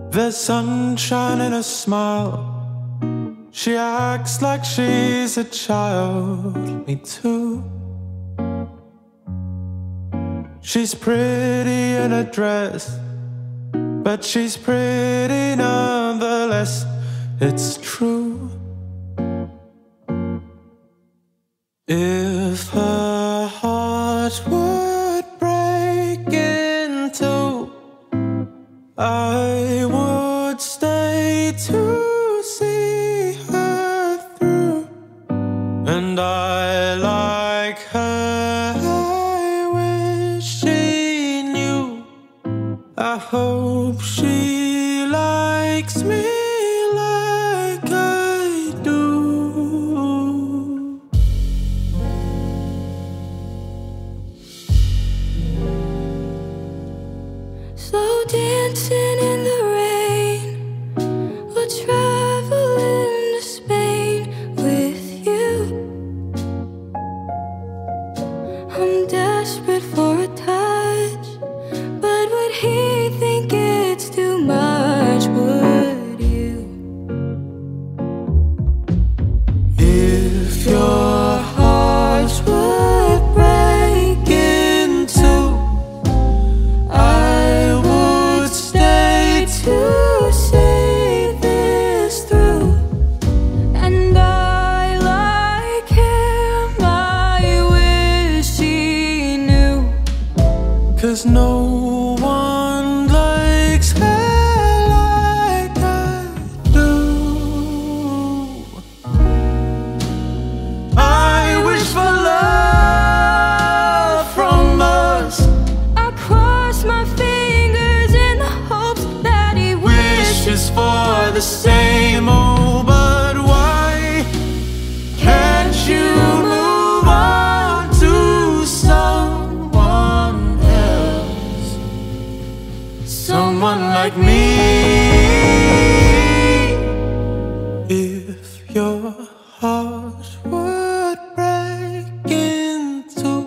There's sunshine in her smile. She acts like she's a child, me too. She's pretty in a dress, but she's pretty nonetheless. It's true. If her heart would break in two, I would stay to see her through. And I like her, I wish she knew. I hope she likes me like I do. Slow dancing in the rain, we'll travel into Spain with you. I'm desperate for a touch, but would he think it's too much? Would you? If your heart would break in two, I would stay To see this through, and I like him, I wish he knew. 'cause no one likes her like I do. I wish for love from us. I cross my fingers in the hopes that he Wishes for the same, oh, but why can't you move on to someone else? Someone like me. If your heart would break in two,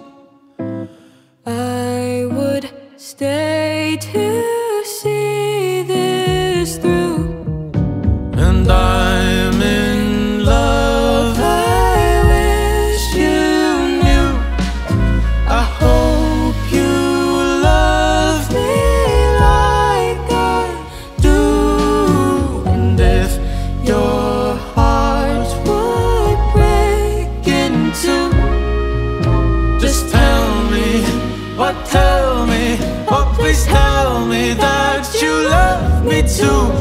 I would stay to see this through. and I'm in love. I wish you knew. I hope you love me like I do. And if your heart would break in two, just tell me, oh please tell me that you love me too.